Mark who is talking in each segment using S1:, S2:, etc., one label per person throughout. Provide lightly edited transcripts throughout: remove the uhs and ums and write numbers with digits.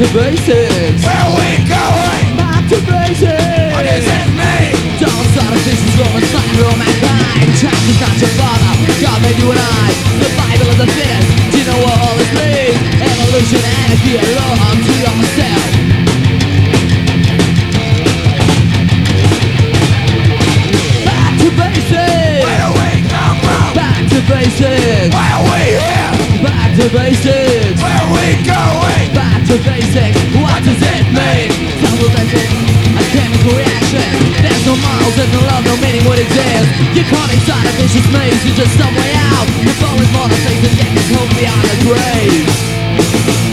S1: basics.
S2: Where we going?
S1: Back to basics.
S2: What does it mean?
S1: Don't start a business from a sign of mankind. Trust is not your father, God made you and I. The Bible of the fittest, do you know what all this means? Evolution, anarchy, law unto yourself. Back to basics.
S2: Where do we come from?
S1: Back to basics.
S2: Why are we here?
S1: Back to basics.
S2: Where are we going?
S1: Back to basics. What does it mean? Supplementing a chemical reaction. There's no morals and no love, no meaning would exist. You're caught inside a vicious maze, you're just some way out. You're falling for the things that get this hope beyond the grave.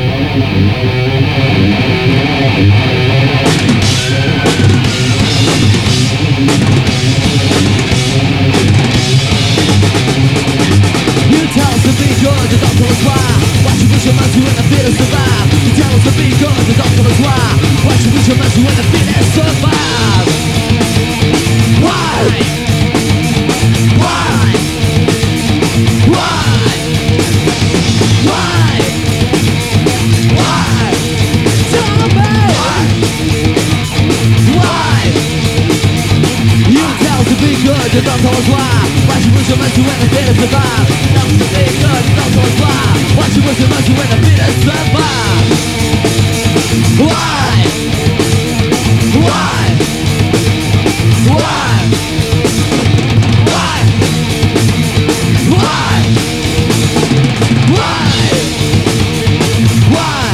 S1: You tell us to be good, you don't tell us why. Why should we should mess you when the fittest survive? You tell us to be good, you don't tell us why. Why should we should mess you when the fittest survive? Why? Why? Why? Why? Why? Tell me! Why? You tell us to be good, you don't tell us why. Why should we should mess you when the fittest survive? You tell us to be good, you don't tell us why. Why should we should mess you when the fittest survive? Why? Why? Why? Why? Why? Why? Why?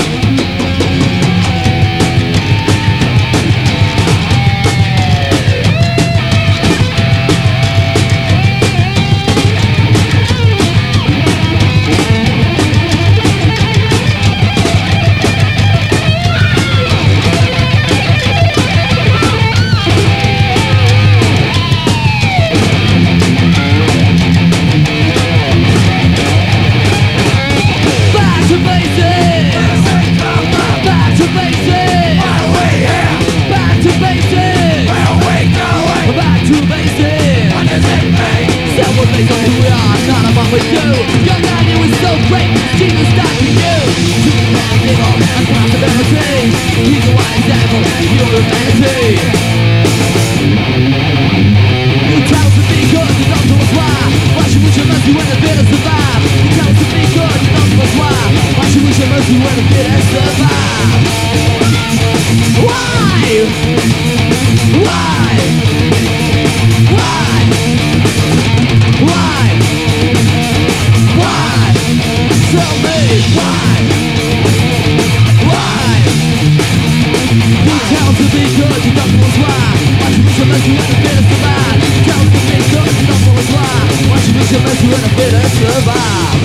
S1: Back to basics! Back to basics!
S2: Why are we here?
S1: Back to basics!
S2: Where are we going?
S1: Back to basics!
S2: What does it mean?
S1: Someone based on who we are, not on what we do. Young idea was so great, genius started you. Superman, evil, and possibility. He's a wise example, your humanity. You tell us to be good, you don't tell us why. Why should we should mess you when the fittest survive? You tell us to be good, you don't tell us why. Why should we should mess you when the fittest survive? Why? Why? Why? Why? Why? Tell me why? Why? You tell us to be good, you don't tell us why. Why should we should mess you when the fittest survive? You tell us to be good, you don't tell us why. Why should we should mess you when the fittest survive?